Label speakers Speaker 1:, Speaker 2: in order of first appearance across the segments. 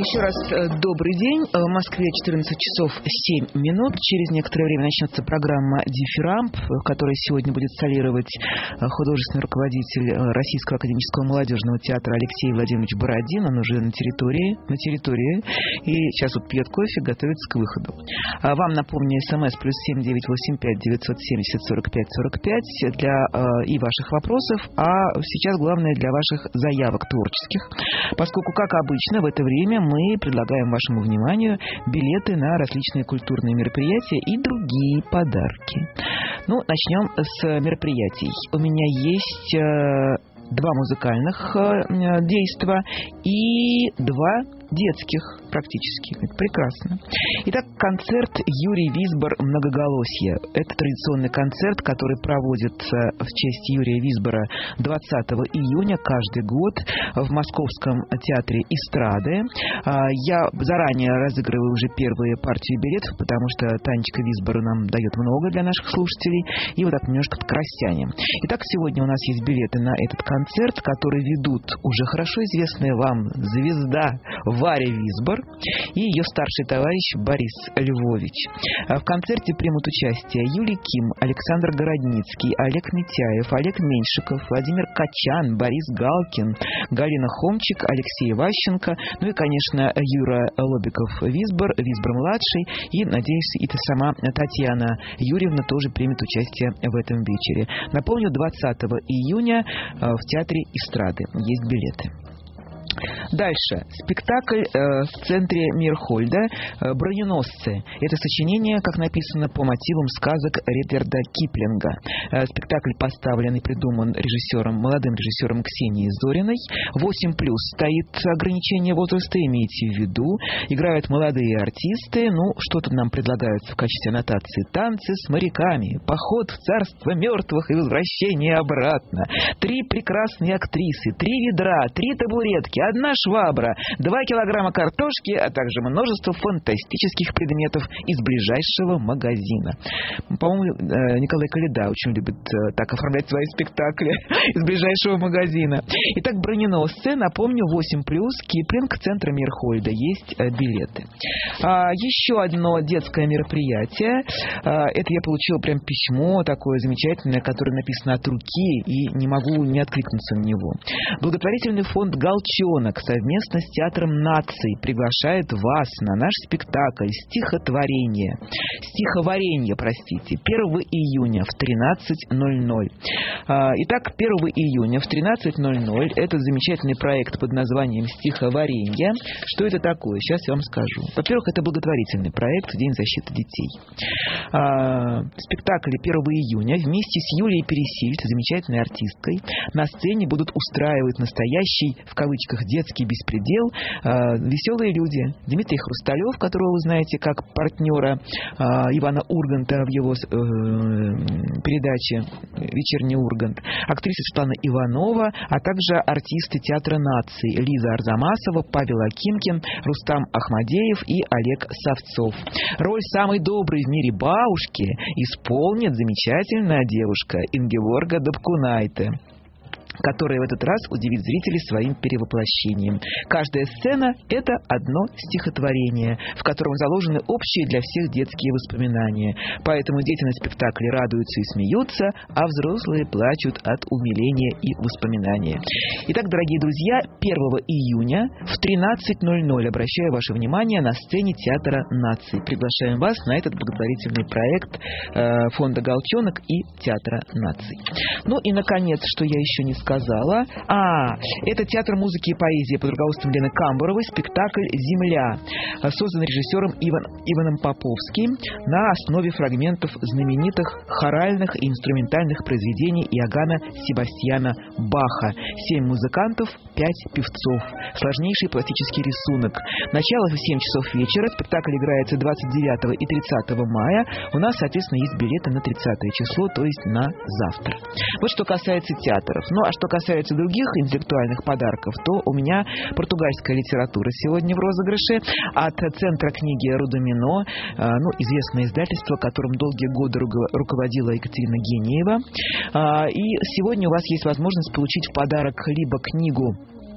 Speaker 1: Еще раз добрый день. В Москве 14 часов 7 минут. Через некоторое время начнется программа «Дифирамб», в которой сегодня будет солировать художественный руководитель Российского академического молодежного театра Алексей Владимирович Бородин. Он уже на территории. И сейчас вот пьет кофе, готовится к выходу. Вам напомню, СМС +7 985 970 45 45 для и ваших вопросов, а сейчас главное для ваших заявок творческих. Поскольку, как обычно, в это время мы предлагаем вашему вниманию билеты на различные культурные мероприятия и другие подарки. Ну, начнем с мероприятий. У меня есть 2 музыкальных действа и 2 детских практически. Это прекрасно. Итак, концерт Юрий Висбор «Многоголосье». Это традиционный концерт, который проводится в честь Юрия Висбора 20 июня каждый год в Московском театре эстрады. Я заранее разыгрываю уже первые партии билетов, потому что Танечка Висбор нам дает много для наших слушателей. И вот так немножко крастянем. Итак, сегодня у нас есть билеты на этот концерт, который ведут уже хорошо известная вам звезда Варя Висбор и ее старший товарищ Борис Львович. В концерте примут участие Юлий Ким, Александр Городницкий, Олег Митяев, Олег Меньшиков, Владимир Качан, Борис Галкин, Галина Хомчик, Алексей Ващенко, ну и, конечно, Юра Лобиков-Висбор, Висбор-младший, и, надеюсь, и та сама Татьяна Юрьевна тоже примет участие в этом вечере. Напомню, 20 июня в театре эстрады есть билеты. Дальше. Спектакль в центре Мирхольда «Броненосцы». Это сочинение, как написано, по мотивам сказок Редьярда Киплинга. Спектакль поставлен и придуман молодым режиссером Ксенией Зориной. 8+. Стоит ограничение возраста, имейте в виду. Играют молодые артисты. Ну, что тут нам предлагают в качестве аннотации? Танцы с моряками, поход в царство мертвых и возвращение обратно. 3 прекрасные актрисы, 3 ведра, 3 табуретки, 1 швабра, 2 килограмма картошки, а также множество фантастических предметов из ближайшего магазина. По-моему, Николай Коляда очень любит так оформлять свои спектакли из ближайшего магазина. Итак, «Броненосцы», напомню, 8+, Киплинг, центра Мирхольда, есть билеты. Еще одно детское мероприятие. Это я получила прям письмо такое замечательное, которое написано от руки, и не могу не откликнуться на него. Благотворительный фонд «Галчонок» совместно с Театром наций приглашает вас на наш спектакль «Стихотворение». 1 июня в 13:00. Итак, 1 июня в 13:00 этот замечательный проект под названием «Стихотворение». Что это такое? Сейчас я вам скажу. Во-первых, это благотворительный проект «День защиты детей». Спектакль 1 июня вместе с Юлией Пересильд, замечательной артисткой, на сцене будут устраивать настоящий, в кавычках, детский беспредел веселые люди. Дмитрий Хрусталев, которого вы знаете как партнера Ивана Урганта в его передаче «Вечерний Ургант», актриса Светлана Иванова, а также артисты Театра наций Лиза Арзамасова, Павел Акимкин, Рустам Ахмадеев и Олег Савцов. Роль самой доброй в мире бабушки исполнит замечательная девушка Ингеборга Дапкунайте, которая в этот раз удивит зрителей своим перевоплощением. Каждая сцена – это одно стихотворение, в котором заложены общие для всех детские воспоминания. Поэтому дети на спектакле радуются и смеются, а взрослые плачут от умиления и воспоминания. Итак, дорогие друзья, 1 июня в 13:00 обращаю ваше внимание на сцене Театра наций. Приглашаем вас на этот благотворительный проект фонда «Галчонок» и Театра наций. Ну и, наконец, что я еще не сказала. Это Театр музыки и поэзии под руководством Лены Камбуровой, спектакль «Земля», создан режиссером Иваном Поповским на основе фрагментов знаменитых хоральных и инструментальных произведений Иоганна Себастьяна Баха. 7 музыкантов, 5 певцов. Сложнейший пластический рисунок. Начало в 7 часов вечера. Спектакль играется 29 и 30 мая. У нас, соответственно, есть билеты на 30 число, то есть на завтра. Вот что касается театров. Ну, а что касается других интеллектуальных подарков, то у меня португальская литература сегодня в розыгрыше от Центра книги Рудомино, известное издательство, которым долгие годы руководила Екатерина Гениева. И сегодня у вас есть возможность получить в подарок либо книгу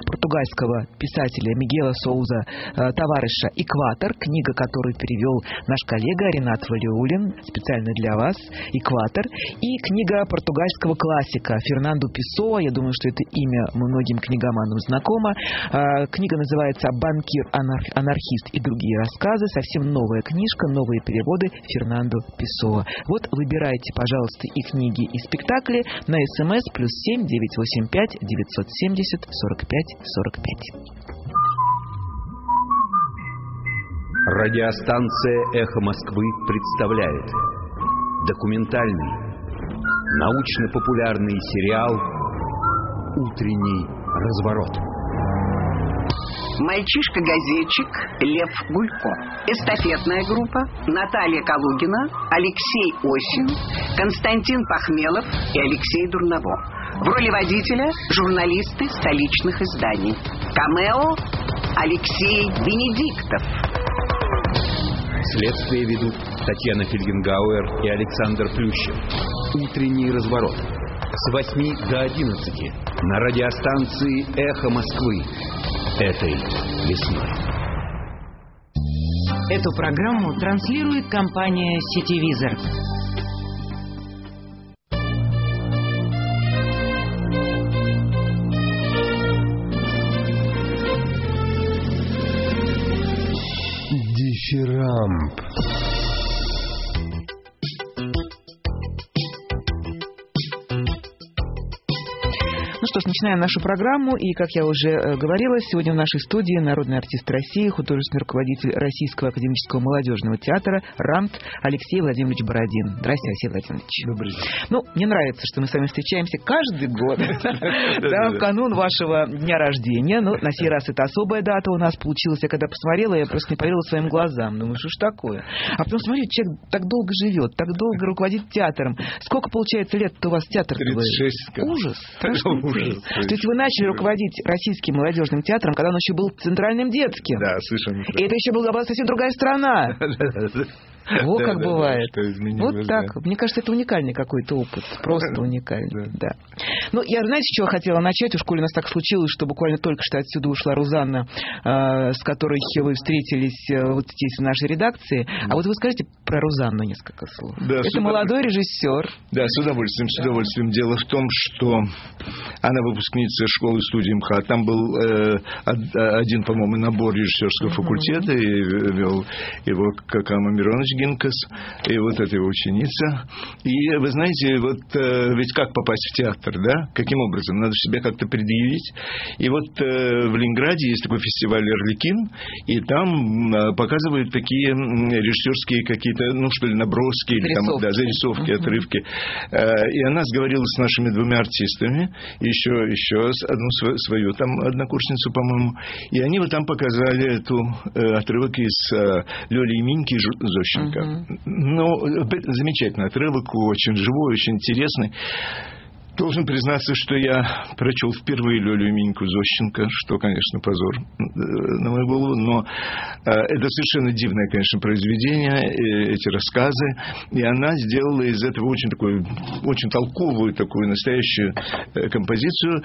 Speaker 1: португальского писателя Мигеля Соуза Тавареша «Экватор», книга, которую перевел наш коллега Ренат Валиуллин, специально для вас, «Экватор», и книга португальского классика Фернандо Песоа, я думаю, что это имя многим книгоманам знакомо. Книга называется «Банкир, анархист и другие рассказы», совсем новая книжка, новые переводы Фернандо Песоа. Вот выбирайте, пожалуйста, и книги, и спектакли на СМС +7 985 970 45 45.
Speaker 2: Радиостанция «Эхо Москвы» представляет документальный, научно-популярный сериал «Утренний разворот».
Speaker 3: Мальчишка-газетчик Лев Гулько. Эстафетная группа Наталья Калугина, Алексей Осин, Константин Пахмелов и Алексей Дурново. В роли водителя журналисты столичных изданий. Камео Алексей Венедиктов.
Speaker 2: Следствие ведут Татьяна Фельгенгауэр и Александр Плющев. Утренний разворот. С 8 до 11 на радиостанции «Эхо Москвы» этой весной.
Speaker 4: Эту программу транслирует компания «Сетевизор».
Speaker 5: Дифирамб.
Speaker 1: Ну что ж, начинаем нашу программу. И, как я уже говорила, сегодня в нашей студии народный артист России, художественный руководитель Российского академического молодежного театра РАМТ Алексей Владимирович Бородин. Здравствуйте, Алексей Владимирович.
Speaker 5: Добрый день.
Speaker 1: Ну, мне нравится, что мы с вами встречаемся каждый год, в канун вашего дня рождения. Но на сей раз это особая дата у нас получилась. Я когда посмотрела, я просто не поверила своим глазам. Думаю, что ж такое? А потом смотрю, человек так долго живет, так долго руководит театром. Сколько, получается, лет-то у вас театр?
Speaker 5: 36.
Speaker 1: Ужас.
Speaker 5: Ужас.
Speaker 1: То есть вы начали руководить Российским молодежным театром, когда он еще был центральным детским.
Speaker 5: Да, совершенно.
Speaker 1: И это еще была совсем другая страна. Вот как бывает. Вот так. Мне кажется, это уникальный какой-то опыт. Просто уникальный. Да. Ну, я, знаете, с чего хотела начать? Уж коли у нас так случилось, что буквально только что отсюда ушла Рузанна, с которой вы встретились вот здесь в нашей редакции. А вот вы скажите про Рузанну несколько слов.
Speaker 5: Да,
Speaker 1: это молодой режиссер.
Speaker 5: Да, с удовольствием, с удовольствием. Дело в том, что она выпускница школы студии МХАТ. Там был один, по-моему, набор режиссерского факультета, и вел его Какама Миронович Гинкас, и вот эта его ученица. И вы знаете, вот ведь как попасть в театр, да? Каким образом? Надо себя как-то предъявить. И вот в Ленинграде есть такой фестиваль «Арлекин», и там показывают такие режиссерские какие-то, ну что ли, наброски, или там, да, зарисовки, отрывки. И она сговорилась с нашими двумя артистами, еще одну свою там однокурсницу, по-моему, и они вот там показали эту отрывок из Лёли и Миньки Зощенко. Ну, замечательный отрывок, очень живой, очень интересный. Должен признаться, что я прочел впервые Лёлю и Миньку Зощенко, что, конечно, позор на мою голову, но это совершенно дивное, конечно, произведение, эти рассказы, и она сделала из этого очень такую, очень толковую, такую настоящую композицию,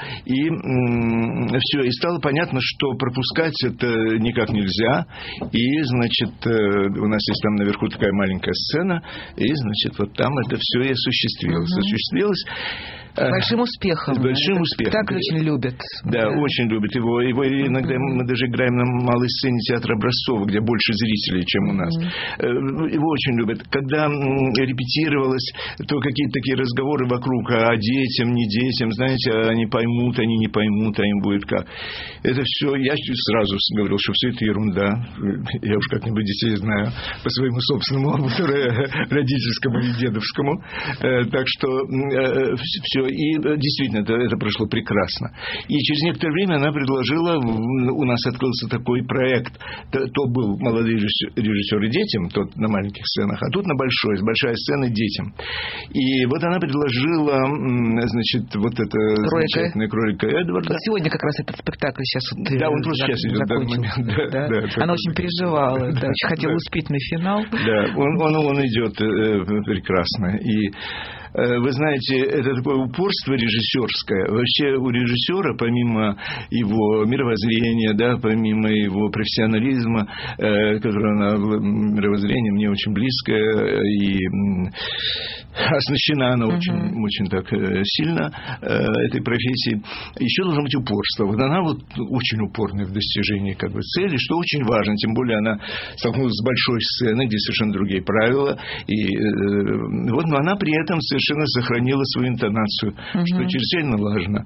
Speaker 5: и все, и стало понятно, что пропускать это никак нельзя, и, значит, у нас есть там наверху такая маленькая сцена, и, значит, вот там это все и осуществилось.
Speaker 1: С большим успехом.
Speaker 5: С большим успехом.
Speaker 1: Так очень любят.
Speaker 5: Да, очень любят его. Его иногда мы даже играем на малой сцене театра Образцова, где больше зрителей, чем у нас. Его очень любят. Когда репетировалось, то какие-то такие разговоры вокруг о детям, не детям, знаете, они поймут, они не поймут, а им будет как. Это все, я сразу говорил, что все это ерунда. Я уж как-нибудь детей знаю по своему собственному опыту родительскому и дедовскому. Так что все. И действительно, это прошло прекрасно. И через некоторое время она предложила, у нас открылся такой проект, то был молодые режиссеры детям, тот на маленьких сценах, а тут на большая сцена детям. И вот она предложила, значит, вот это замечательное «Кролика Эдварда».
Speaker 1: Сегодня как раз этот спектакль сейчас вот
Speaker 5: да, он просто сейчас идет в данный момент.
Speaker 1: Да. Она очень переживала, очень хотела успеть на финал.
Speaker 5: Да, он идет прекрасно. И Вы знаете, это такое упорство режиссерское. Вообще у режиссера, помимо его мировоззрения, да, помимо его профессионализма, которое мировоззрение мне очень близкое, и оснащена она очень так сильно этой профессией, еще должно быть упорство. Вот она вот очень упорная в достижении как бы цели, что очень важно, тем более она столкнулась с большой сценой, где совершенно другие правила, и вот, но она при этом совершенно сохранила свою интонацию, что чрезвычайно важно.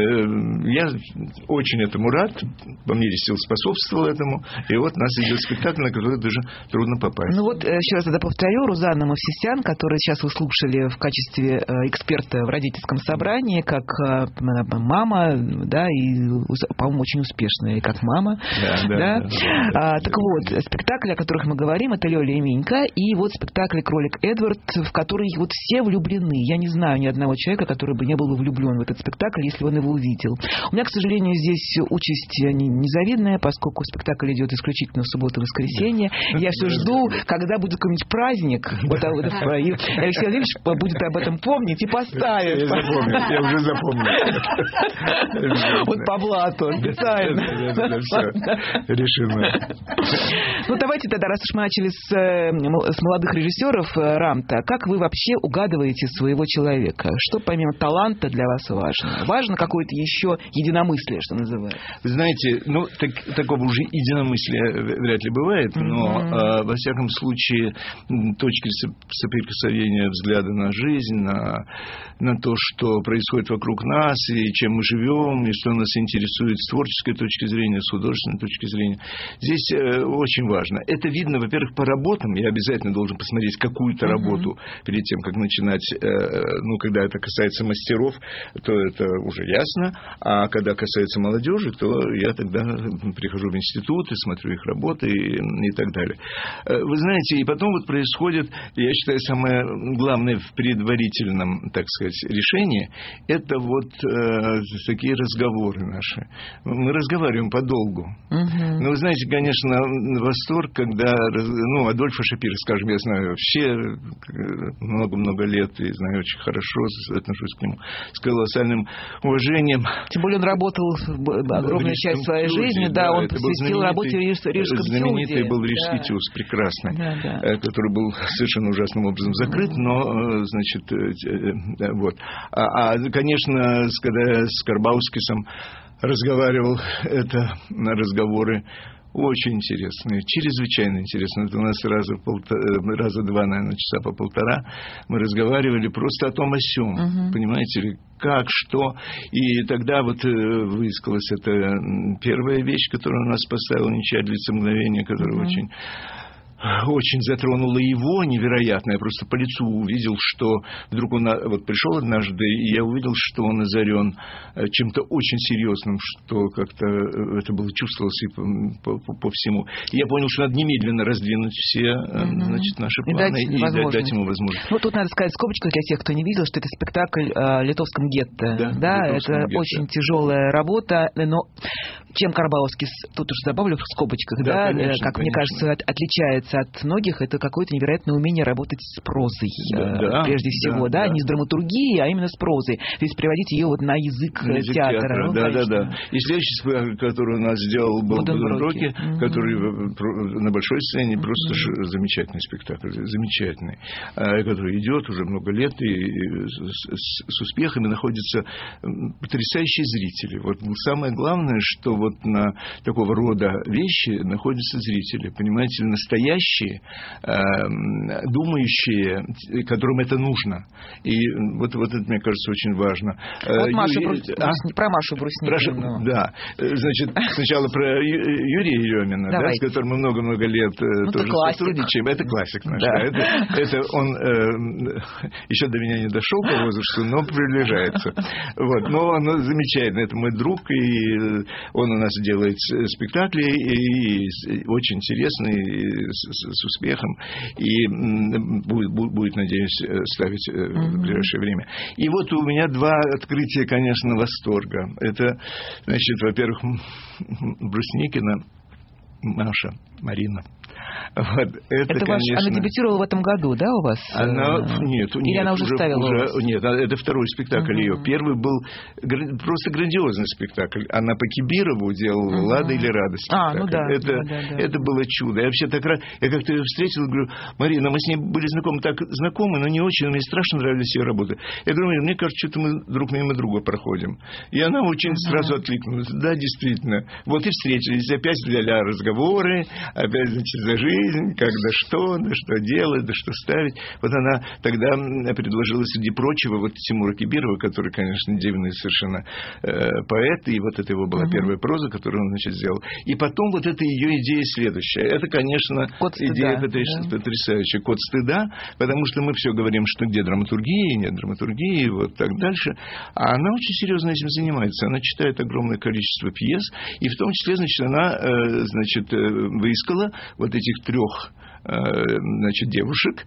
Speaker 5: Я очень этому рад, по мере сил способствовал этому, и вот у нас идет спектакль, на который даже трудно попасть.
Speaker 1: Ну вот, еще раз тогда повторю, Рузанна Мовсисян, которую сейчас вы слушали в качестве эксперта в родительском собрании, как мама, да, и, по-моему, очень успешная, и как мама. Да. Так вот, спектакли, о которых мы говорим, это «Лёля и Минька», и вот спектакль «Кролик Эдвард», в который вот все влюблены. Я не знаю ни одного человека, который бы не был влюблен в этот спектакль, если он его увидел. У меня, к сожалению, здесь участь незавидная, поскольку спектакль идет исключительно в субботу и воскресенье. Я все жду, когда будет какой-нибудь праздник, вот, и Алексей Владимирович будет об этом помнить и поставит.
Speaker 5: Я уже запомнил.
Speaker 1: Вот по блату, специально.
Speaker 5: Решено.
Speaker 1: Ну, давайте тогда, раз уж мы начали с молодых режиссеров Рамта, как вы вообще угадываете своего человека? Что помимо таланта для вас важно? Важно какое-то еще единомыслие, что называется?
Speaker 5: Вы знаете, ну, такого уже единомыслия вряд ли бывает, но, во всяком случае, точки соприкосновения взгляда на жизнь, на то, что происходит вокруг нас, и чем мы живем, и что нас интересует с творческой точки зрения, с художественной точки зрения. Здесь очень важно. Это видно, во-первых, по работам. Я обязательно должен посмотреть какую-то работу перед тем, как начинать. Ну, когда это касается мастеров, то это уже ясно. А когда касается молодежи, то я тогда прихожу в институт и смотрю их работы и так далее. Вы знаете, и потом вот происходит, я считаю, самое главное в предварительном, так сказать, решении, это вот такие разговоры наши. Мы разговариваем подолгу. Но вы знаете, конечно, восторг, когда, ну, Адольфа Шапира, скажем, я знаю вообще много-много лет и знаю очень хорошо, отношусь к нему с колоссальным уважением.
Speaker 1: Тем более он работал огромную часть своей жизни, да, он посвятил работе в Рижском тюзе.
Speaker 5: Знаменитый был Рижский тюз, прекрасный, который был совершенно ужасным образом закрыт, но, значит, вот. Конечно, когда я с Карбаускисом разговаривал, это разговоры очень интересные, чрезвычайно интересные. Это у нас раза два, наверное, часа по полтора мы разговаривали просто о том о сём. Понимаете ли, как, что. И тогда вот высказалась эта первая вещь, которая у нас поставила «Ничья длится мгновение», которая очень затронуло его невероятно. Я просто по лицу увидел, что вдруг он вот пришел однажды, и я увидел, что он озарен чем-то очень серьезным, что как-то это было чувствовалось и по всему. И я понял, что надо немедленно раздвинуть все, значит, наши планы и дать ему возможность.
Speaker 1: Ну, тут надо сказать в скобочках для тех, кто не видел, что это спектакль о литовском гетто. Да, это гетто. Очень тяжелая работа, но чем Карбаускис, тут уж добавлю в скобочках, да, конечно, как мне кажется, отличается от многих, это какое-то невероятное умение работать с прозой, прежде всего, да, не с драматургией, а именно с прозой, то есть приводить ее вот на язык театра.
Speaker 5: Да. И следующий спектакль, который у нас сделал, был «Буденброки», который на большой сцене просто замечательный спектакль, замечательный, который идет уже много лет и с успехами, находятся потрясающие зрители. Вот самое главное, что вот на такого рода вещи находятся зрители, понимаете, настоящие, думающие, которым это нужно. И вот это, мне кажется, очень важно.
Speaker 1: Вот про Машу Брусникину.
Speaker 5: Да. Значит, сначала про Юрия Еремина, да, с которым мы много-много лет тоже сотрудничаем. Это классик наш. Да. Это он еще до меня не дошел по возрасту, но приближается. Вот. Но он замечательный. Это мой друг, и он у нас делает спектакли, и очень интересный, с успехом, и будет, надеюсь, ставить в ближайшее время. И вот у меня два открытия, конечно, восторга. Это, значит, во-первых, Брусникина, Маша, Марина.
Speaker 1: Вот, это конечно... Она дебютировала в этом году, да, у вас?
Speaker 5: Нет.
Speaker 1: Или она уже ставила?
Speaker 5: Нет, это второй спектакль ее. Первый был просто грандиозный спектакль. Она по Кибирову делала «Лада или радость». Это было чудо. Я вообще так рад. Я как-то ее встретил и говорю: Марина, мы с ней были знакомы, но не очень. Мне страшно нравились ее работы. Я говорю: Марина, мне кажется, что-то мы друг мимо друга проходим. И она очень сразу откликнулась: да, действительно. Вот и встретились. Опять для разговоры, опять, значит, за жизнь, как да что делать, да что ставить. Вот она тогда предложила, среди прочего, вот Тимура Кибирова, который, конечно, дивный совершенно поэт, и вот это его была первая проза, которую он, значит, сделал. И потом вот эта ее идея следующая. Это, конечно, идея потрясающая. «Код стыда», потому что мы все говорим, что где драматургия, нет драматургии, вот так дальше. А она очень серьезно этим занимается. Она читает огромное количество пьес, и в том числе, значит, она, значит, выискала вот этих 3 значит, девушек,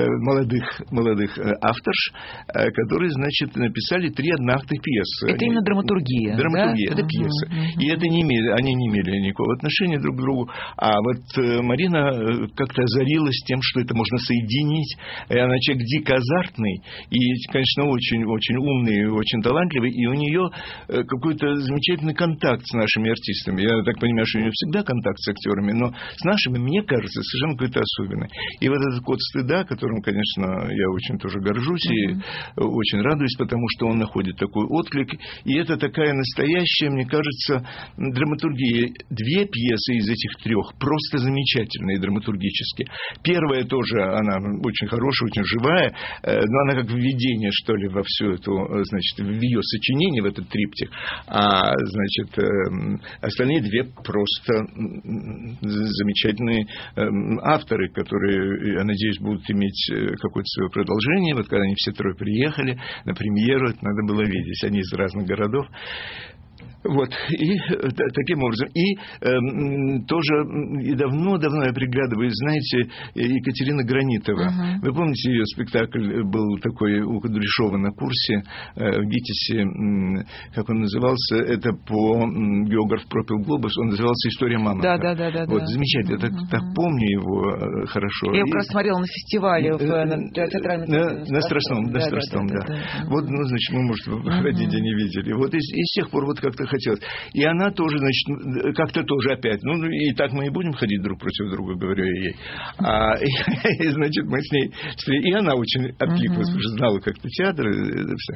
Speaker 5: молодых авторш, которые, значит, написали 3 одноактных пьесы.
Speaker 1: Это именно драматургия.
Speaker 5: Драматургия,
Speaker 1: да?
Speaker 5: Это пьесы. И это они не имели никакого отношения друг к другу. А вот Марина как-то озарилась тем, что это можно соединить. И она человек дико азартный, и, конечно, очень умный, очень талантливый, и у нее какой-то замечательный контакт с нашими артистами. Я так понимаю, что у нее всегда контакт с актерами, но с нашими, мне кажется, совершенно какой-то особенный. И вот этот «Код стыда», которым, конечно, я очень тоже горжусь и очень радуюсь, потому что он находит такой отклик. И это такая настоящая, мне кажется, драматургия. 2 пьесы из этих 3 просто замечательные драматургически. Первая тоже, она очень хорошая, очень живая, но она как введение, что ли, во всю эту, значит, в ее сочинение, в этот триптих. А, значит, остальные 2 просто замечательные авторы, которые, я надеюсь, будут иметь какое-то свое продолжение. Вот когда они все 3 приехали на премьеру, это надо было видеть. Они из разных городов. Вот, и таким образом. И тоже и давно я приглядываюсь, знаете, Екатерина Гранитова. Вы помните, ее спектакль был такой у Кудряшова на курсе в ГИТИСе, как он назывался, это по географ пропил глобус, он назывался «История мамонта».
Speaker 1: Да.
Speaker 5: Вот, замечательно, я так помню его хорошо.
Speaker 1: Я его как раз смотрела на фестивале в театральном
Speaker 5: на Страстном, да. Вот, ну, значит, мы, может, в один день не видели. Вот и с тех пор вот как-то хотелось. И она тоже, значит, как-то тоже опять, ну, и так мы и будем ходить друг против друга, говорю я ей. И, значит, мы с ней встретились. И она очень откликнулась, потому что знала как-то театр, это все.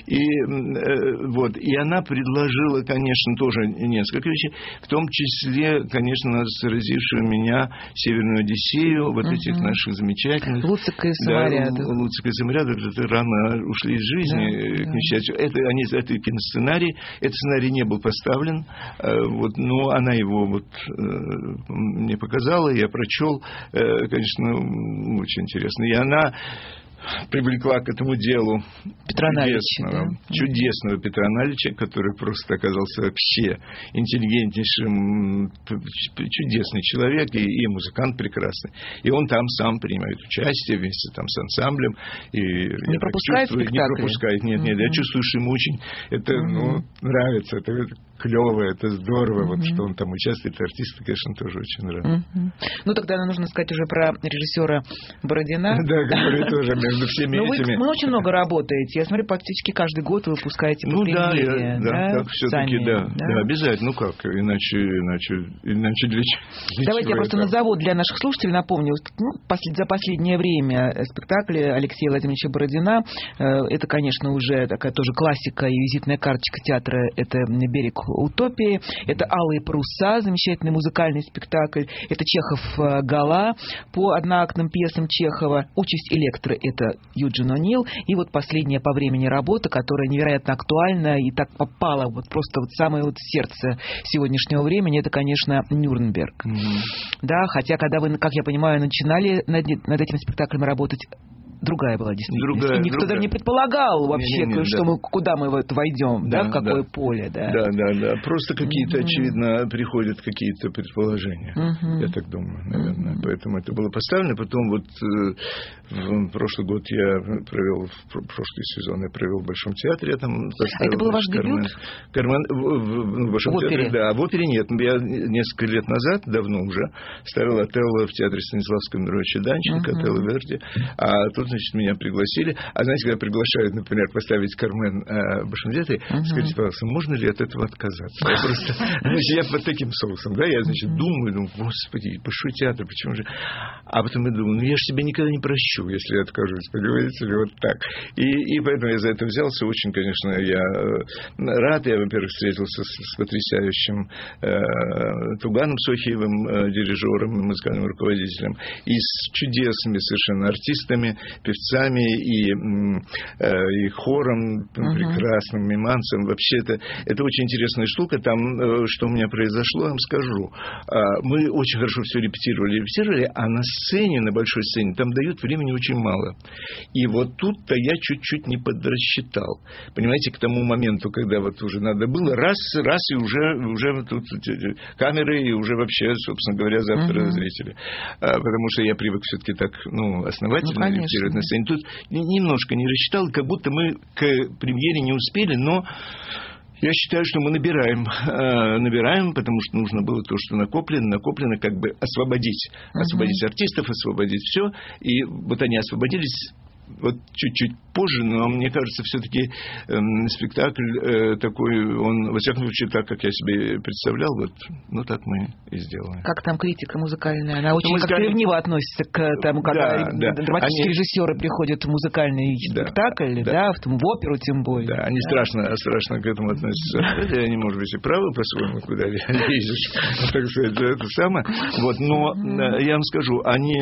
Speaker 5: И вот, и она предложила, конечно, тоже несколько вещей, в том числе, конечно, заразившую меня «Северную Одиссею», вот этих наших замечательных.
Speaker 1: Луцика и Самарядов.
Speaker 5: Да, Луцика и Самарядов, это рано ушли из жизни, к несчастью. Это киносценарий. Этот сценарий не был поставлен, вот, но она его вот мне показала, я прочел, конечно, очень интересно. И она привлекла к этому делу
Speaker 1: Петра
Speaker 5: чудесного Петра Налича, который просто оказался вообще интеллигентнейшим, чудесный человек и музыкант прекрасный. И он там сам принимает участие вместе там с ансамблем. И
Speaker 1: не пропускает спектакль?
Speaker 5: Не пропускает, нет. Я чувствую, что ему очень это нравится, это клево, это здорово, вот что он там участвует, артисты, конечно, тоже очень нравятся.
Speaker 1: Ну, тогда нужно сказать уже про режиссера Бородина.
Speaker 5: Да, который тоже между всеми этими...
Speaker 1: Вы очень много работаете. Я смотрю, практически каждый год вы выпускаете по премьере.
Speaker 5: Да, все-таки, да, обязательно. Ну как, иначе для чего?
Speaker 1: Давайте я просто назову для наших слушателей, напомню, за последнее время спектакли Алексея Владимировича Бородина, это, конечно, уже такая тоже классика и визитная карточка театра, это «Берег утопии», это «Алые паруса», замечательный музыкальный спектакль, это Чехов «Гала» по одноактным пьесам Чехова, «Участь Электры» — это Юджин О'Нил, и вот последняя по времени работа, которая невероятно актуальна и так попала вот просто вот в самое вот сердце сегодняшнего времени, это, конечно, «Нюрнберг». Да, хотя, когда вы, как я понимаю, начинали над этим спектаклем работать другая была действительность. И никто даже не предполагал вообще, куда мы войдем, в какое поле. Да.
Speaker 5: Просто какие-то, очевидно, приходят какие-то предположения. Я так думаю, наверное. Поэтому это было поставлено. Потом вот в прошлый год прошлый сезон я провел в Большом театре.
Speaker 1: Это был ваш дебют?
Speaker 5: В Большом театре, да. А в опере нет. Я несколько лет назад, давно уже, ставил Отелло в театре Станиславского Мировича Данченко, Отелло Верди. А тут, значит, меня пригласили. А знаете, когда приглашают, например, поставить Кармен в Большом театре, скажите, пожалуйста, можно ли от этого отказаться? Я под таким соусом, да, я, значит, думаю, господи, Большой театр, почему же? А потом я думаю, я же себе никогда не прощу, если я откажусь, понимаете, вот так. И поэтому я за это взялся. Очень, конечно, я рад. Я, во-первых, встретился с потрясающим Туганом Сохиевым, дирижером и музыкальным руководителем, и с чудесными совершенно артистами, певцами и хором прекрасным, миманцем. Вообще это очень интересная штука. Там, что у меня произошло, я вам скажу. Мы очень хорошо все репетировали, а на сцене, на большой сцене, там дают времени очень мало. И вот тут-то я чуть-чуть не подрасчитал. Понимаете, к тому моменту, когда вот уже надо было, раз, и уже тут камеры, и уже вообще, собственно говоря, завтра зрители. Потому что я привык все-таки так, основательно репетировать на сцене. Тут немножко не рассчитал, как будто мы к премьере не успели, но я считаю, что мы набираем, потому что нужно было то, что накоплено, как бы освободить артистов, освободить все. И вот они освободились вот чуть-чуть позже, но мне кажется, все-таки спектакль такой, он, во всяком случае, так, как я себе представлял, так мы и сделали.
Speaker 1: Как там критика музыкальная? Она очень как-то ревниво относится к тому, когда драматические режиссеры приходят в музыкальный спектакль, в оперу тем более.
Speaker 5: Да, они страшно к этому относятся. Хотя они, может быть, и правы по-своему, куда лезешь, так сказать, это самое. Но я вам скажу,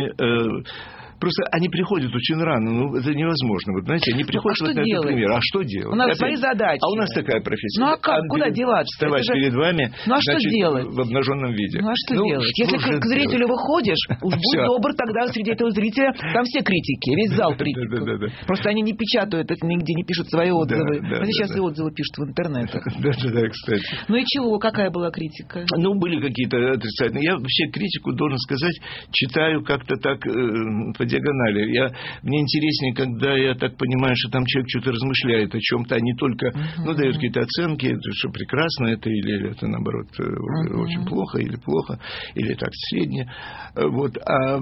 Speaker 5: просто они приходят очень рано, это невозможно. Вот, знаете, они приходят на этот премьер. А что делать?
Speaker 1: У нас свои задачи.
Speaker 5: А у нас такая профессия.
Speaker 1: А как? Куда деваться?
Speaker 5: Вставать перед вами,
Speaker 1: что делать?
Speaker 5: В обнаженном виде.
Speaker 1: Что делать? Если к зрителю выходишь, будь добр, тогда среди этого зрителя там все критики, весь зал критиков. Просто они не печатают, нигде не пишут свои отзывы. Сейчас и отзывы пишут в интернетах.
Speaker 5: Да, кстати.
Speaker 1: Ну и чего? Какая была критика?
Speaker 5: Были какие-то отрицательные. Я вообще критику, должен сказать, читаю как-то так по диагонали. Мне интереснее, когда я так понимаю, что там человек что-то размышляет о чем-то, а не только дает какие-то оценки, что прекрасно это, или это, наоборот, очень плохо, или так средне. Вот.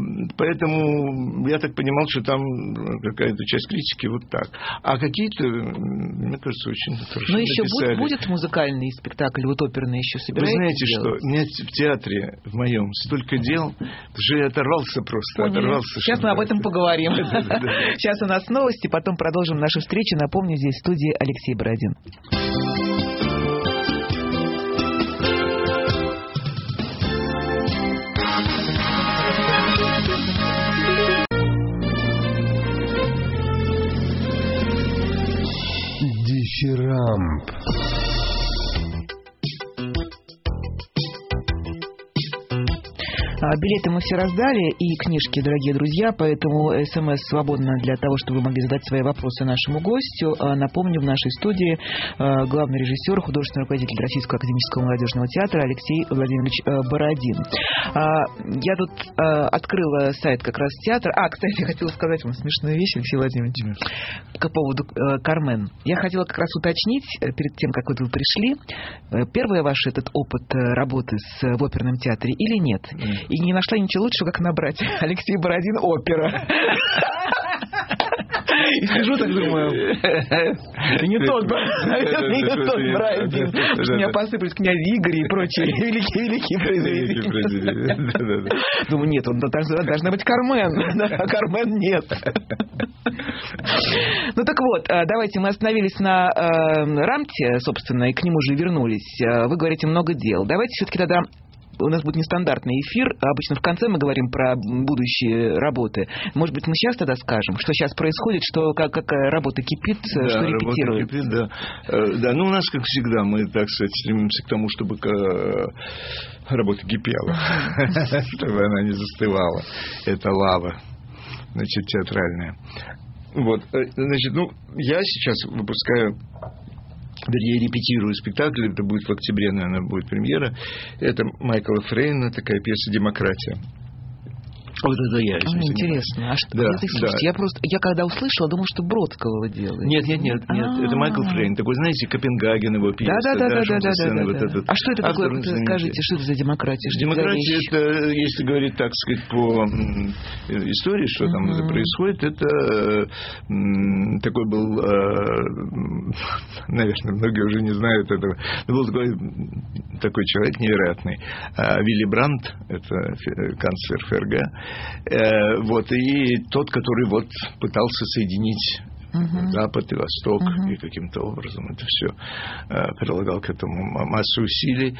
Speaker 5: Поэтому я так понимал, что там какая-то часть критики вот так. А какие-то, мне кажется, очень хорошо
Speaker 1: написали. Но еще будет музыкальный спектакль, оперный еще собираетесь?
Speaker 5: Вы знаете, что у меня в театре в моем столько дел, что я оторвался просто.
Speaker 1: Сейчас мы об этом поговорим. Сейчас у нас новости, потом продолжим нашу встречу. Напомню, здесь в студии Алексей Бородин.
Speaker 6: Дифирамб.
Speaker 1: Билеты мы все раздали и книжки, дорогие друзья, поэтому СМС свободно для того, чтобы вы могли задать свои вопросы нашему гостю. Напомню, в нашей студии главный режиссер, художественный руководитель Российского академического молодежного театра Алексей Владимирович Бородин. Я тут открыла сайт как раз театра. Кстати, я хотела сказать вам смешную вещь, Алексей Владимирович, по поводу Кармен. Я хотела как раз уточнить, перед тем, как вы тут пришли, первый ваш этот опыт работы в оперном театре или нет? И не нашла ничего лучшего, как набрать Алексей Бородин опера. И сижу так думаю, не тот Бородин. Что меня посыпались князь Игорь и прочие великие произведения. Думаю, нет, должна быть Кармен. А Кармен нет. Так вот, давайте мы остановились на Рамте, собственно, и к нему же вернулись. Вы говорите, много дел. Давайте все-таки тогда... У нас будет нестандартный эфир. Обычно в конце мы говорим про будущие работы. Может быть, мы сейчас тогда скажем, что сейчас происходит, какая работа кипит, что репетирует.
Speaker 5: Работа кипит, да. У нас, как всегда, мы, так сказать, стремимся к тому, чтобы работа кипела, чтобы она не застывала. Это лава, театральная. Вот, значит, я сейчас выпускаю, вернее, репетирую спектакль, это будет в октябре, наверное, будет премьера. Это Майкла Фрейна, такая пьеса «Демократия». Вот это я.
Speaker 1: Интересно. А что, слушайте, я когда услышала, думала, что Бродского вы делаете.
Speaker 5: Нет. Это Майкл Фрейн. Такой, знаете, Копенгаген его пьеса.
Speaker 1: Да. А что это такое? Скажите, что это за демократия?
Speaker 5: Демократия, это, если говорить, так сказать, по истории, что там происходит, это такой был, наверное, многие уже не знают этого, был такой человек невероятный. Вилли Брандт, это канцлер ФРГ, вот, и тот, который вот пытался соединить Запад и Восток, и каким-то образом это все прилагал к этому массу усилий.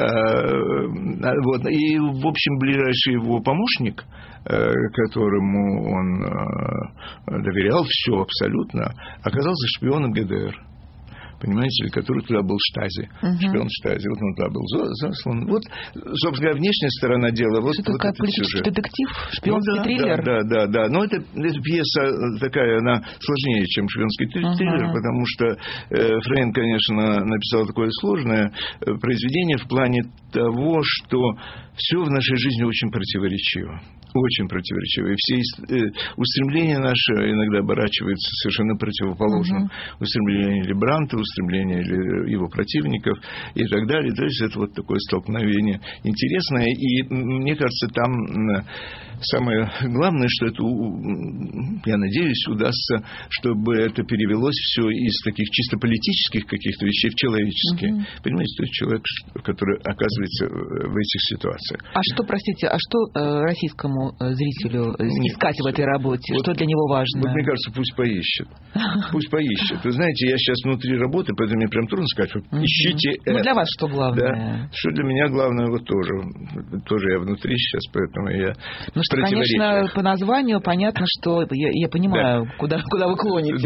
Speaker 5: Вот, и, в общем, ближайший его помощник, которому он доверял все абсолютно, оказался шпионом ГДР. Понимаете, который туда был Штази, шпион Штази. Вот он туда был заслан. Вот, собственно говоря, внешняя сторона дела. Вот,
Speaker 1: что такое политический детектив? Шпионский триллер?
Speaker 5: Да. Но это пьеса такая, она сложнее, чем шпионский триллер, потому что Фрейн, конечно, написал такое сложное произведение в плане того, что все в нашей жизни очень противоречиво. Очень противоречиво. И все устремления наши иногда оборачиваются совершенно противоположным. Устремления Вилли Брандта, устремления его противников и так далее. То есть это вот такое столкновение интересное. И мне кажется, там самое главное, что это, я надеюсь, удастся, чтобы это перевелось все из таких чисто политических каких-то вещей в человеческие. Понимаете, то есть человек, который оказывается в этих ситуациях.
Speaker 1: А что российскому зрителю искать в этой работе? Что для него важно?
Speaker 5: Вот мне кажется, пусть поищет. Пусть поищет. Вы знаете, я сейчас внутри работы, поэтому мне прям трудно сказать, вот ищите это.
Speaker 1: Для вас что главное?
Speaker 5: Да. Что для меня главное, вот тоже я внутри сейчас, поэтому я
Speaker 1: конечно, по названию понятно, что я понимаю, куда вы клоните.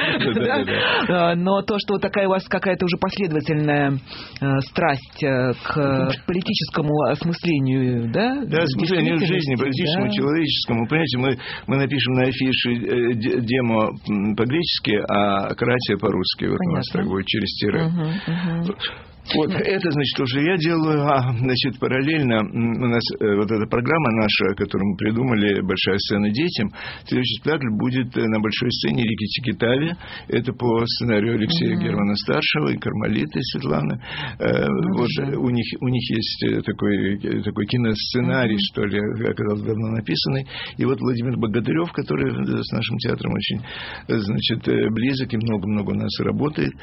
Speaker 1: Но то, что вот такая у вас какая-то уже последовательная страсть к политическому осмыслению, да?
Speaker 5: Да, осмыслению жизни, политическому, человеческому. Понимаете, мы напишем на афише демо по-гречески, а кратия по-русски. Вот у нас так будет через тире. Вот это, значит, уже я делаю, значит, параллельно у нас вот эта программа наша, которую мы придумали, «Большая сцена детям», следующий спектакль будет на большой сцене Рикки Тикки-Тави, это по сценарию Алексея Германа-старшего и Кармалиты Светланы. Вот у них есть такой киносценарий, что ли, оказался давно написанный, и вот Владимир Богатырев, который с нашим театром очень, значит, близок и много-много у нас работает,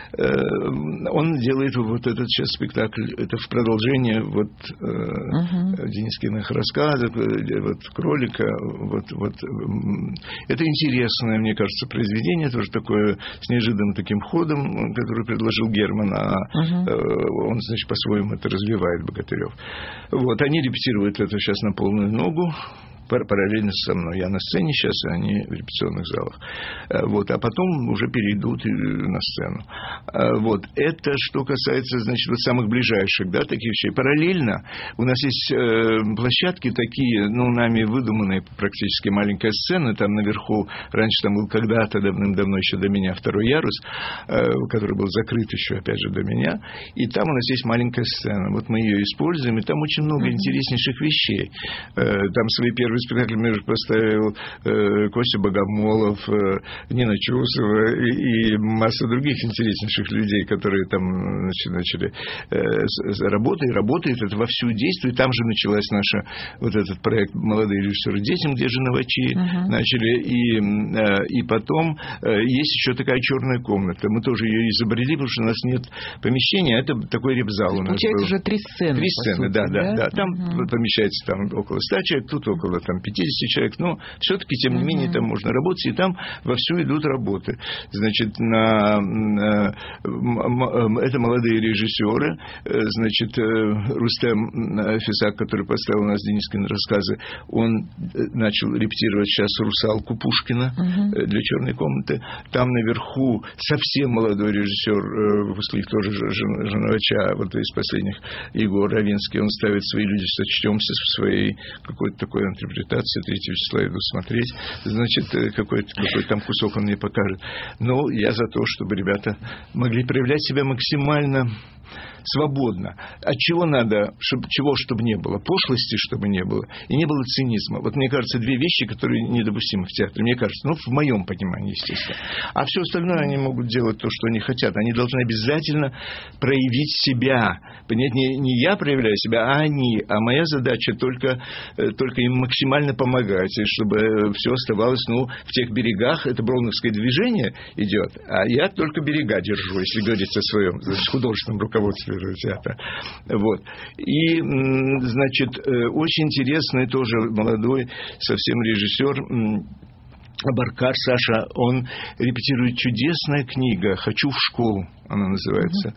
Speaker 5: он делает вот этот сейчас спектакль, это в продолжение вот Денискиных рассказов, вот Кролика, вот это интересное, мне кажется, произведение, тоже такое с неожиданным таким ходом, который предложил Герман, он, значит, по-своему это развивает, Богатырев. Вот, они репетируют это сейчас на полную ногу, параллельно со мной. Я на сцене сейчас, а они в репетиционных залах. Вот, а потом уже перейдут на сцену. Вот. Это что касается, значит, вот самых ближайших, да, таких вещей. Параллельно у нас есть площадки такие, нами выдуманные практически, маленькая сцена, там наверху, раньше там был когда-то, давным-давно, еще до меня, второй ярус, который был закрыт еще, опять же, до меня, и там у нас есть маленькая сцена. Вот мы ее используем, и там очень много интереснейших вещей. Там свои первые спектакль мне поставил Костя Богомолов, Нина Чусова и масса других интереснейших людей, которые там начали работает это вовсю действует. Там же началась наша вот этот проект «Молодые режиссеры детям», где же новачи начали. И потом есть еще такая черная комната. Мы тоже ее изобрели, потому что у нас нет помещения. Это такой репзал у нас.
Speaker 1: Получается уже 3 сцены.
Speaker 5: 3 сцены, да. Там помещается там около 100 человек, тут около там 50 человек, но все-таки, тем не менее, там можно работать, и там вовсю идут работы. Значит, это молодые режиссеры, значит, Рустем Фисак, который поставил у нас Денискины рассказы, он начал репетировать сейчас «Русалку» Пушкина для черной комнаты. Там наверху совсем молодой режиссер, выпускник тоже Жановича, вот из последних, Егор Равинский, он ставит «Свои люди, сочтемся» в своей какой-то такой антрепренерской интерпретация, 3 числа иду смотреть, значит, какой там кусок он мне покажет. Но я за то, чтобы ребята могли проявлять себя максимально свободно. От чего надо, чтобы не было? Пошлости, чтобы не было. И не было цинизма. Вот мне кажется, 2 вещи, которые недопустимы в театре. Мне кажется, в моем понимании, естественно. А все остальное они могут делать то, что они хотят. Они должны обязательно проявить себя. Понять, не я проявляю себя, а они. А моя задача только им максимально помогать, и чтобы все оставалось, в тех берегах. Это броуновское движение идет, а я только берега держу, если говорить о своем художественном руководстве театра. Вот. И, значит, очень интересный тоже молодой совсем режиссер Абаркар Саша, он репетирует чудесная книга «Хочу в школу», она называется.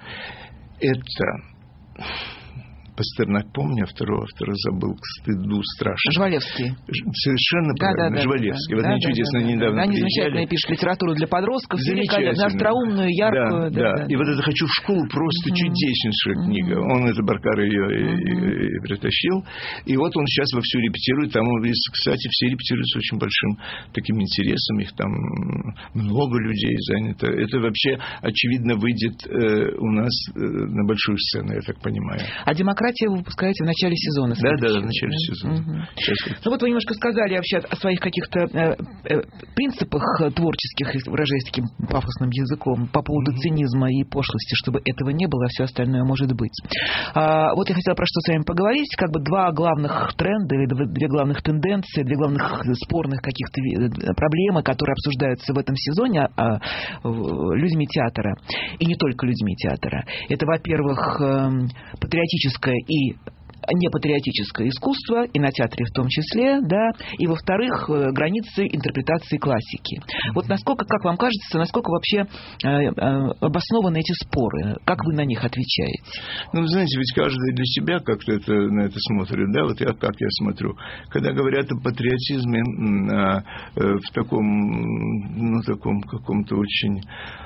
Speaker 5: Это... Пастернак, помню, второго забыл, к стыду страшно.
Speaker 1: Жвалевский.
Speaker 5: Совершенно правильно, Жвалевский. Вот они чудесно недавно
Speaker 1: Они
Speaker 5: приезжали.
Speaker 1: замечательно пишут литературу для подростков, великолепно, остроумную, яркую.
Speaker 5: Да. И вот это «Хочу в школу» просто чудеснейшая книга. Он, это Баркар, ее и притащил. И вот он сейчас вовсю репетирует. Там, кстати, все репетируют с очень большим таким интересом. Их там много людей занято. Это вообще, очевидно, выйдет у нас на большую сцену, я так понимаю.
Speaker 1: А «Демократия» вы выпускаете в начале сезона.
Speaker 5: Да, в начале сезона.
Speaker 1: Вот вы немножко сказали вообще о своих каких-то принципах творческих, выражаясь таким пафосным языком, по поводу цинизма и пошлости, чтобы этого не было, а все остальное может быть. Вот я хотела про что с вами поговорить. 2 главных тренда или 2 главных тенденции, 2 главных спорных каких-то проблемы, которые обсуждаются в этом сезоне людьми театра. И не только людьми театра. Это, во-первых, патриотическое и непатриотическое искусство, и на театре в том числе, да, и, во-вторых, границы интерпретации классики. Вот насколько, как вам кажется, насколько вообще обоснованы эти споры? Как вы на них отвечаете?
Speaker 5: Знаете, ведь каждый для себя как-то на это смотрит, да, вот как я смотрю. Когда говорят о патриотизме в таком каком-то очень...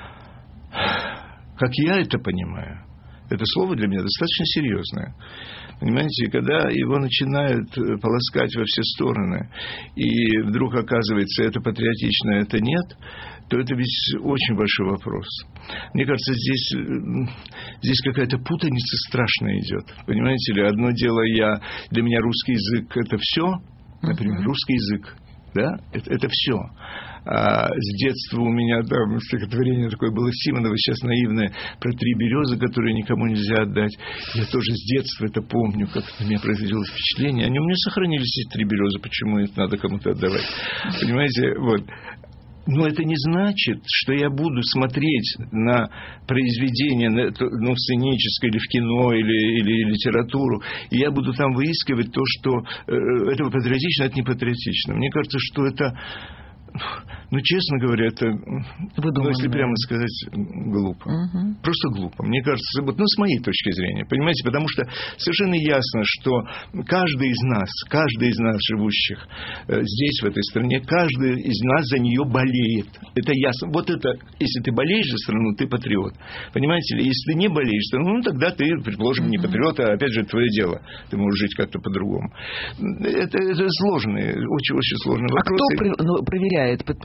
Speaker 5: Как я это понимаю, это слово для меня достаточно серьезное. Понимаете, когда его начинают полоскать во все стороны, и вдруг оказывается, это патриотично, это нет, то это ведь очень большой вопрос. Мне кажется, здесь какая-то путаница страшная идет. Понимаете ли, одно дело для меня русский язык – это все, например, русский язык. Да, это все. А с детства у меня там стихотворение такое было Симонова, сейчас наивное, про 3 березы, которые никому нельзя отдать. Я тоже с детства это помню, как на меня произвело впечатление. Они у меня сохранились, эти 3 березы, почему их надо кому-то отдавать? Понимаете, вот. Но это не значит, что я буду смотреть на произведение, в сценическое, или в кино, или литературу, и я буду там выискивать то, что это патриотично, это не патриотично. Мне кажется, что это... честно говоря, это, если прямо сказать, глупо. Просто глупо. Мне кажется, с моей точки зрения, понимаете, потому что совершенно ясно, что каждый из нас, живущих здесь, в этой стране, каждый из нас за нее болеет. Это ясно. Вот это, если ты болеешь за страну, ты патриот. Понимаете ли, если ты не болеешь за страну, тогда ты, предположим, не патриот, а опять же, это твое дело. Ты можешь жить как-то по-другому. Это сложные, очень-очень сложные вопросы.
Speaker 1: А кто проверяет?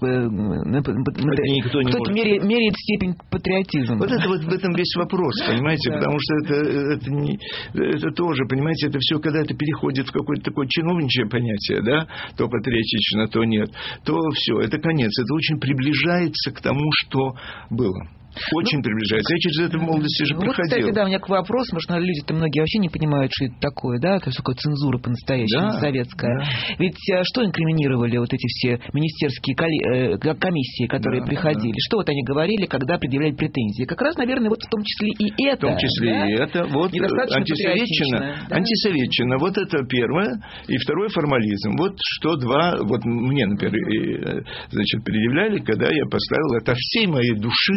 Speaker 1: Кто меряет степень патриотизма?
Speaker 5: Вот в этом весь вопрос, понимаете, потому что это тоже, понимаете, это все, когда это переходит в какое-то такое чиновничье понятие, да, то патриотично, то нет, то все, это конец, это очень приближается к тому, что было. Очень приближается. Я через это в молодости же проходил.
Speaker 1: Кстати, да, у меня такой вопрос. Может, люди-то многие вообще не понимают, что это такое, да? То есть такое цензура по-настоящему советская. Да. Ведь что инкриминировали вот эти все министерские комиссии, которые приходили? Что они говорили, когда предъявляли претензии? Как раз, наверное, в том числе и это.
Speaker 5: В том числе и это. Вот антисоветчина. Вот это первое. И второе — формализм. Вот что мне, например, предъявляли, когда я поставил это всей моей души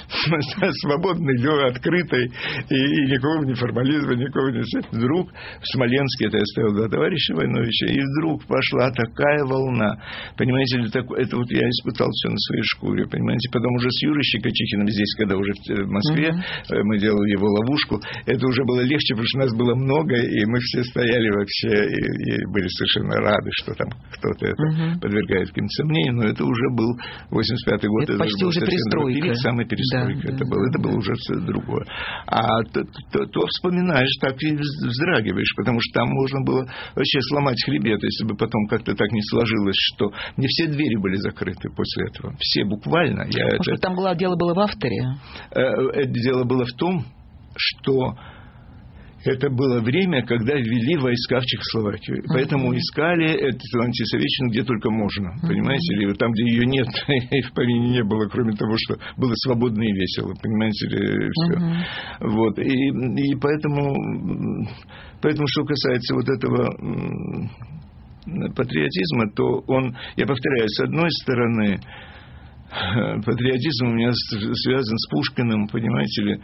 Speaker 5: свободной, открытой, и никакого неформализма, никакого не... Вдруг в Смоленске, это я оставил 2 товарища Войновича, и вдруг пошла такая волна. Понимаете, это вот я испытал все на своей шкуре, понимаете. Потом уже с Юрой Щекочихиным здесь, когда уже в Москве, мы делали его ловушку, это уже было легче, потому что нас было много, и мы все стояли вообще, и были совершенно рады, что там кто-то это подвергает каким-то сомнениям, но это уже был 85-й год.
Speaker 1: Это почти уже перестройка.
Speaker 5: Самая перестройка.
Speaker 1: Да.
Speaker 5: Это было уже все другое. А то вспоминаешь, так и вздрагиваешь, потому что там можно было вообще сломать хребет, если бы потом как-то так не сложилось, что не все двери были закрыты после этого. Все буквально.
Speaker 1: Может, там дело было в авторе?
Speaker 5: Это дело было в том, что это было время, когда ввели войска в Чехословакию. Поэтому искали эту антисоветчину где только можно. Понимаете ли? Там, где ее нет, и в помине не было, кроме того, что было свободно и весело. Понимаете ли? Все. Вот. И поэтому, что касается вот этого патриотизма, то он, я повторяю, с одной стороны, патриотизм у меня связан с Пушкиным, понимаете ли.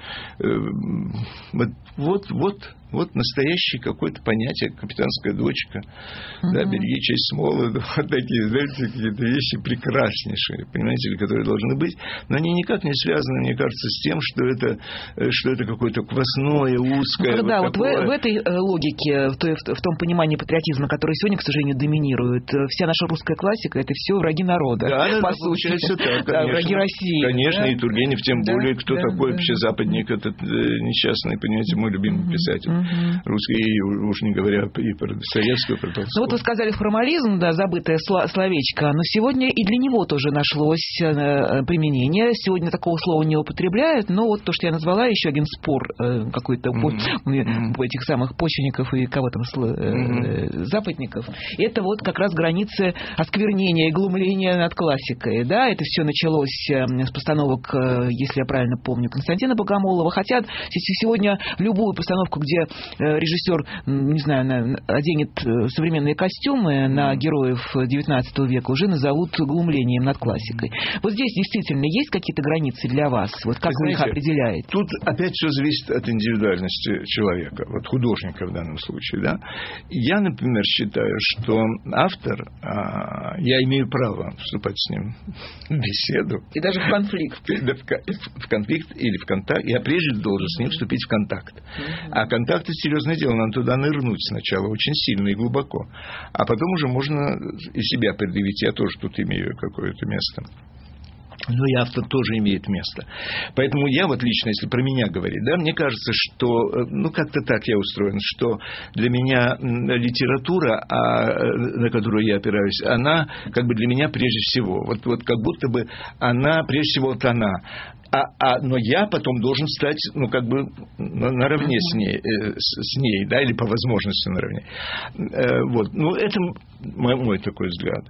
Speaker 5: Вот настоящее какое-то понятие, капитанская дочка, да, береги честь Смолы, вот такие, знаете, какие-то вещи прекраснейшие, понимаете ли, которые должны быть, но они никак не связаны, мне кажется, с тем, что это какое-то квасное, узкое.
Speaker 1: Ну, вот в этой логике, в том понимании патриотизма, который сегодня, к сожалению, доминирует, вся наша русская классика — это все враги народа.
Speaker 5: Да,
Speaker 1: по сути.
Speaker 5: Получается так, конечно.
Speaker 1: Враги России.
Speaker 5: Конечно,
Speaker 1: да?
Speaker 5: И Тургенев, тем более, кто такой вообще западник, этот несчастный, понимаете, мой любимый писатель. Русский, и уж не говоря и про Достоевского, про Толстого.
Speaker 1: Ну вот вы сказали формализм, да, забытое словечко, но сегодня и для него тоже нашлось применение. Сегодня такого слова не употребляют, но вот то, что я назвала, еще один спор какой-то этих самых почвенников и кого там западников, это вот как раз границы осквернения и глумления над классикой. Да? Это все началось с постановок, если я правильно помню, Константина Богомолова. Хотя сегодня любую постановку, где режиссер, не знаю, оденет современные костюмы на героев XIX века, уже назовут глумлением над классикой. Вот здесь действительно есть какие-то границы для вас? Вот как вы их определяете?
Speaker 5: Тут опять все зависит от индивидуальности человека, вот художника в данном случае. Да? Я, например, считаю, что автор, я имею право вступать с ним в беседу.
Speaker 1: И даже в конфликт.
Speaker 5: В конфликт или в контакт. Я прежде должен с ним вступить в контакт. А контакт — это серьезное дело. Надо туда нырнуть сначала очень сильно и глубоко. А потом уже можно и себя предъявить. Я тоже тут имею какое-то место. Но и автор тоже имеет место. Поэтому я вот лично, если про меня говорить, да, мне кажется, что, как-то так я устроен, что для меня литература, на которую я опираюсь, она как бы для меня прежде всего. Вот как будто бы она, прежде всего, вот она. Но я потом должен стать, наравне с ней, да, или по возможности наравне. Вот. Это мой такой взгляд.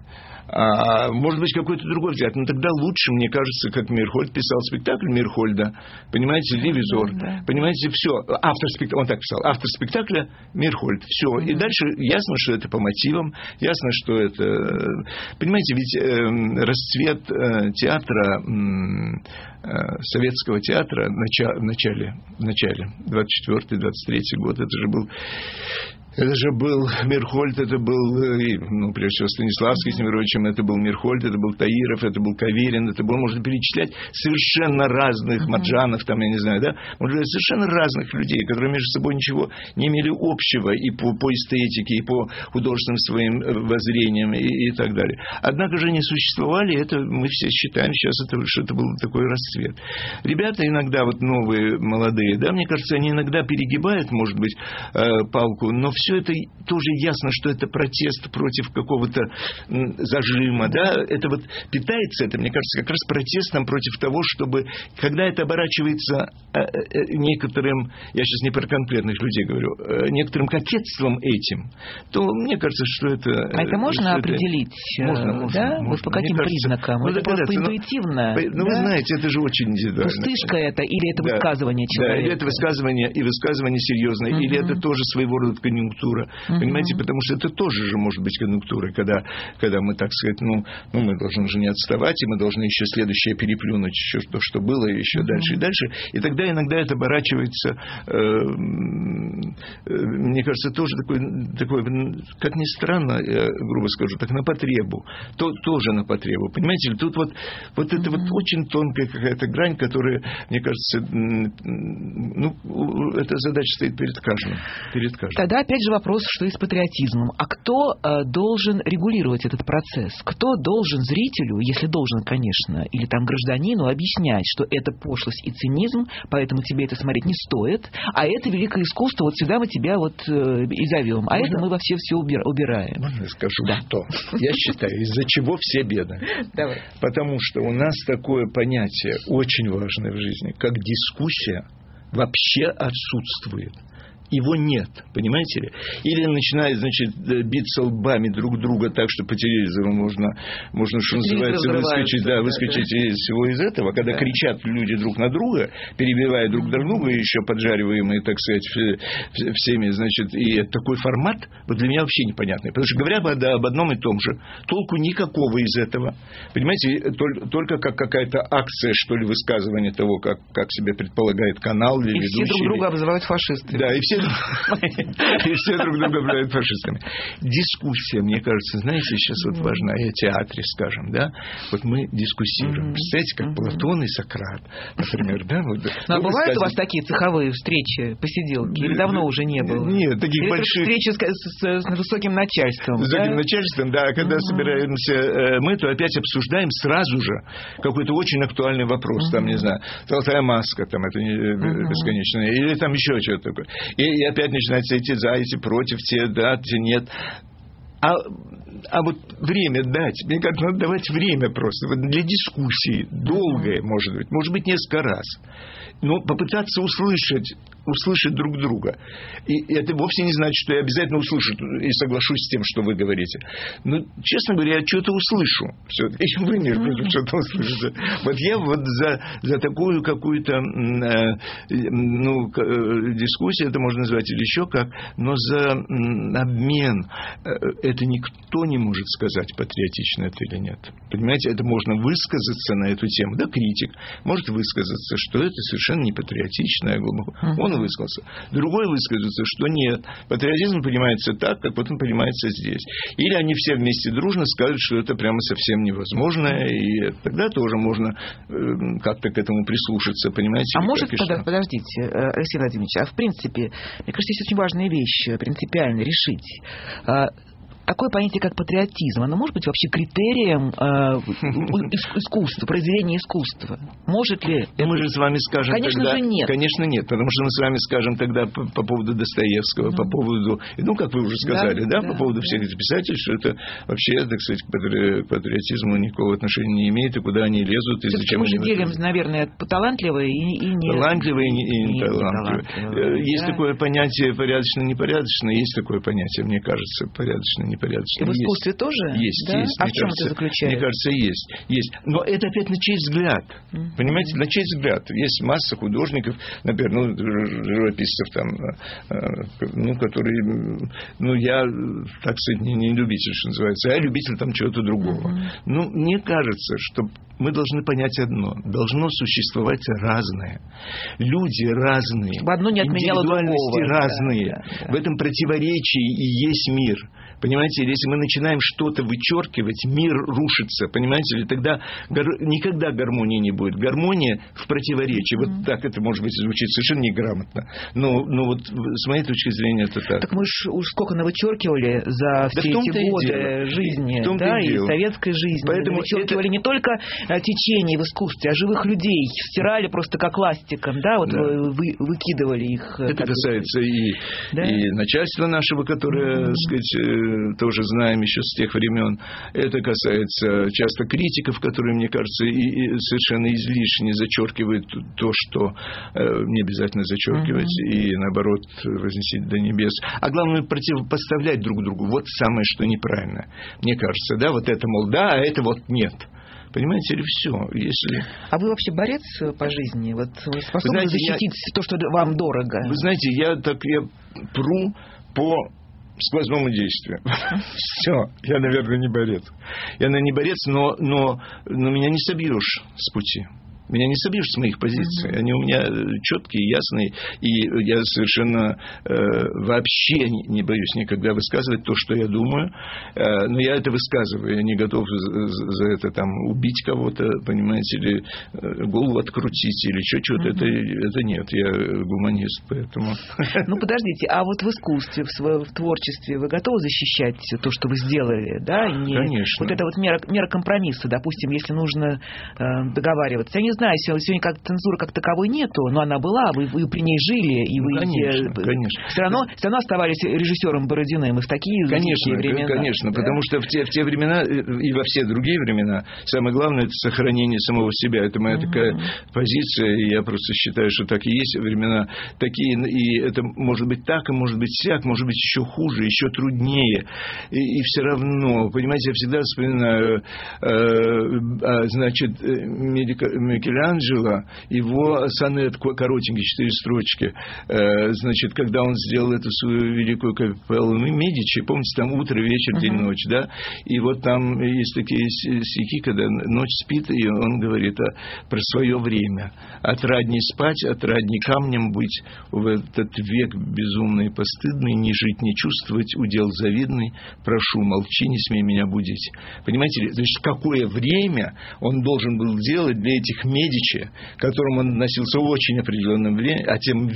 Speaker 5: Может быть, какой-то другой взгляд. Но тогда лучше, мне кажется, как Мирхольд писал спектакль Мирхольда. Понимаете, «Ревизор». Понимаете, все. Автор спектакля, он так писал. Автор спектакля Мирхольд. Все. И дальше ясно, что это по мотивам. Ясно, что это... Понимаете, ведь расцвет театра, советского театра в начале 24-23 год, это же был Мирхольд, это был, прежде всего, Станиславский с Немировичем, это был Мирхольд, это был Таиров, это был Каверин, это был, можно перечислять совершенно разных Марджанов, там, я не знаю, да, может быть, совершенно разных людей, которые между собой ничего не имели общего и по эстетике, и по художественным своим воззрениям, и так далее. Однако же они существовали, это мы все считаем сейчас, что это был такой расцвет. Ребята иногда, вот новые, молодые, да, мне кажется, они иногда перегибают, может быть, палку, но все это тоже ясно, что это протест против какого-то зажима, да, это вот питается, это, мне кажется, как раз протестом против того, чтобы, когда это оборачивается некоторым, я сейчас не про конкретных людей говорю, некоторым кокетством этим, то мне кажется, что это...
Speaker 1: А это можно определить?
Speaker 5: Можно.
Speaker 1: Да? Вот по каким признакам? Это просто интуитивно?
Speaker 5: Ну, вы знаете, это же очень индивидуально.
Speaker 1: Пустышка это или это высказывание человека?
Speaker 5: Да, или это высказывание, и высказывание серьезное, или это тоже своего рода конъюнктура. конъюнктура, понимаете, потому что это тоже же может быть конъюнктура, когда мы, так сказать, мы должны же не отставать, и мы должны еще следующее переплюнуть, еще то, что было, и еще дальше и дальше. И тогда иногда это оборачивается, мне кажется, тоже такое, как ни странно, я грубо скажу, так на потребу. Тоже на потребу. Понимаете, тут вот это вот очень тонкая какая-то грань, которая, мне кажется, эта задача стоит перед каждым.
Speaker 1: Тогда опять же вопрос, что и с патриотизмом. А кто должен регулировать этот процесс? Кто должен зрителю, если должен, конечно, или там гражданину, объяснять, что это пошлость и цинизм, поэтому тебе это смотреть не стоит, а это великое искусство, вот сюда мы тебя вот и зовем, а это мы во все убираем.
Speaker 5: Можно я скажу, что? Я считаю, из-за чего все беды.
Speaker 1: Давай.
Speaker 5: Потому что у нас такое понятие очень важное в жизни, как дискуссия, вообще отсутствует. Его нет, понимаете ли? Или начинают, значит, биться лбами друг друга так, что по телевизору можно что называется, выскочить из всего из этого, когда кричат люди друг на друга, перебивая друг друга, еще поджариваемые, так сказать, всеми, значит, и такой формат, вот для меня вообще непонятный. Потому что говоря об одном и том же, толку никакого из этого. Понимаете, только как какая-то акция, что ли, высказывания того, как себя предполагает канал или ведущий.
Speaker 1: И все друг друга обзывают фашистами.
Speaker 5: Да, и все друг друга обзывают фашистами. Дискуссия, мне кажется, знаете, сейчас вот важна, и о театре, скажем, да, вот мы дискуссируем. Представляете, как Платон и Сократ, например, да?
Speaker 1: А бывают у вас такие цеховые встречи, посиделки? Или давно уже не было?
Speaker 5: Нет, таких больших...
Speaker 1: Встречи с высоким начальством.
Speaker 5: С высоким начальством, да, когда собираемся мы, то опять обсуждаем сразу же какой-то очень актуальный вопрос, там, не знаю, золотая маска, там, это бесконечное, или там еще что-то такое. И опять начинается эти за, эти против, те да, те нет. А вот время дать, мне кажется, надо давать время просто вот для дискуссии, долгое, может быть, несколько раз. Но попытаться услышать друг друга. И это вовсе не значит, что я обязательно услышу и соглашусь с тем, что вы говорите. Но, честно говоря, я что-то услышу. И вы, между прочим, что-то услышите. Вот я вот за такую какую-то дискуссию, это можно назвать или еще как, но за обмен это никто не может сказать, патриотично это или нет. Понимаете, это можно высказаться на эту тему. Да, критик может высказаться, что это совершенно не патриотично, глубоко. Он высказался. Другой высказался, что нет. Патриотизм понимается так, как вот он понимается здесь. Или они все вместе дружно скажут, что это прямо совсем невозможно, и тогда тоже можно как-то к этому прислушаться, понимаете?
Speaker 1: А может, подождите, Алексей Владимирович, а в принципе, мне кажется, есть очень важная вещь, принципиально решить. Такое понятие, как патриотизм, оно может быть вообще критерием искусства, произведения искусства? Может ли?
Speaker 5: Мы же с вами скажем,
Speaker 1: конечно
Speaker 5: тогда...
Speaker 1: же нет.
Speaker 5: Конечно нет, потому что мы с вами скажем тогда по поводу Достоевского, по поводу, как вы уже сказали, по поводу всех этих писателей, что это вообще, так сказать, к патриотизму никакого отношения не имеет, и куда они лезут, и зачем
Speaker 1: мы
Speaker 5: они...
Speaker 1: Мы же делим, наверное, талантливые и не...
Speaker 5: Талантливые и не талантливые. Есть такое понятие порядочно-непорядочно, есть такое понятие, мне кажется, порядочно-непорядочно.
Speaker 1: И в искусстве тоже?
Speaker 5: Есть,
Speaker 1: да?
Speaker 5: есть.
Speaker 1: А в чем это заключается?
Speaker 5: Мне кажется, есть. Но это опять на чей взгляд. Понимаете, на чей взгляд. Есть масса художников, например, живописцев, которые, я, так сказать, не любитель, что называется, а любитель там чего-то другого. Мне кажется, что мы должны понять одно. Должно существовать разное. Люди разные.
Speaker 1: Чтобы одно не отменяло
Speaker 5: индивидуальности
Speaker 1: другого.
Speaker 5: разные. Да. В этом противоречии и есть мир. Понимаете, если мы начинаем что-то вычеркивать, мир рушится. Понимаете ли, тогда никогда гармонии не будет. Гармония в противоречии. Вот так это, может быть, звучит совершенно неграмотно. Но вот с моей точки зрения это так.
Speaker 1: Так мы уж сколько навычеркивали за все эти годы жизни, и советской жизни.
Speaker 5: Поэтому
Speaker 1: вычеркивали не только течение в искусстве, а живых людей. Стирали просто как ластиком, выкидывали их.
Speaker 5: Это касается и начальства нашего, которое, так сказать, тоже знаем еще с тех времен. Это касается часто критиков, которые, мне кажется, и совершенно излишне зачеркивают то, что не обязательно зачеркивать, и наоборот возносить до небес. А главное, противопоставлять друг другу. Вот самое, что неправильно. Мне кажется, вот это, мол, а это вот нет. Понимаете, или все. Если...
Speaker 1: А вы вообще борец по жизни? Вот вы способны защитить то, что вам дорого?
Speaker 5: Вы знаете, я пру по сквозному действию. Все, я, наверное, не борец. Я, наверное, не борец, но меня не собьешь с пути. Меня не собьешь с моих позиций. Они у меня четкие, ясные. И я совершенно вообще не боюсь никогда высказывать то, что я думаю. Но я это высказываю. Я не готов за это там убить кого-то, понимаете, или голову открутить, или еще что-то. Это нет. Я гуманист, поэтому...
Speaker 1: Ну, подождите. А вот в искусстве, в творчестве вы готовы защищать то, что вы сделали? Да?
Speaker 5: Конечно.
Speaker 1: Вот это вот мера компромисса, допустим, если нужно договариваться. Я не знаю, сегодня как цензуры как таковой нету, но она была, вы при ней жили, и вы
Speaker 5: конечно.
Speaker 1: Все равно оставались режиссером Бородиным, и в такие времена.
Speaker 5: Конечно, да? Потому что в те времена и во все другие времена самое главное — это сохранение самого себя. Это моя такая позиция, и я просто считаю, что так и есть времена такие, и это может быть так, и может быть сяк, может быть еще хуже, еще труднее, и все равно, понимаете, я всегда вспоминаю, значит, Микеланджело, его сонет коротенький, 4 строчки, значит, когда он сделал эту свою великую капеллу Медичи, помните, там утро, вечер, день, ночь, да, и вот там есть такие стихи, когда ночь спит, и он говорит про свое время. Отрадней спать, отрадней камнем быть, в этот век безумный и постыдный, не жить, не чувствовать, удел завидный, прошу, молчи, не смей меня будить. Понимаете ли, значит, какое время он должен был делать для этих Медичи, к которому он относился очень определенным временем, а тем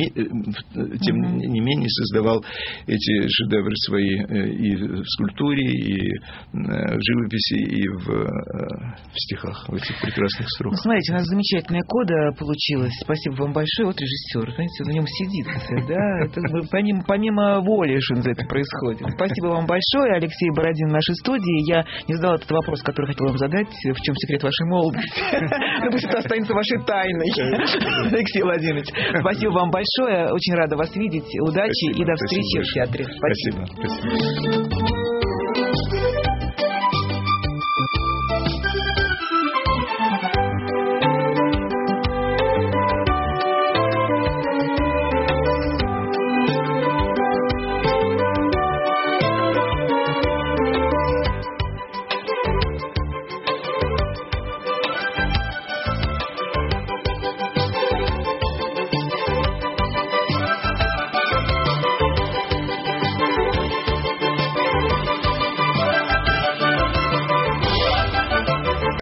Speaker 5: не менее создавал эти шедевры свои и в скульптуре, и в живописи, и в стихах, в этих прекрасных строках.
Speaker 1: Ну, смотрите, у нас замечательная кода получилась. Спасибо вам большое. Вот режиссер, знаете, на нем сидит, да, это помимо воли, что это происходит. Спасибо вам большое. Алексей Бородин в нашей студии. Я не задала этот вопрос, который хотела вам задать. В чем секрет вашей молодости? Ну, пусть это останется вашей тайной, Алексей Владимирович. Спасибо вам большое. Очень рада вас видеть. Удачи и до встречи в театре.
Speaker 5: Спасибо.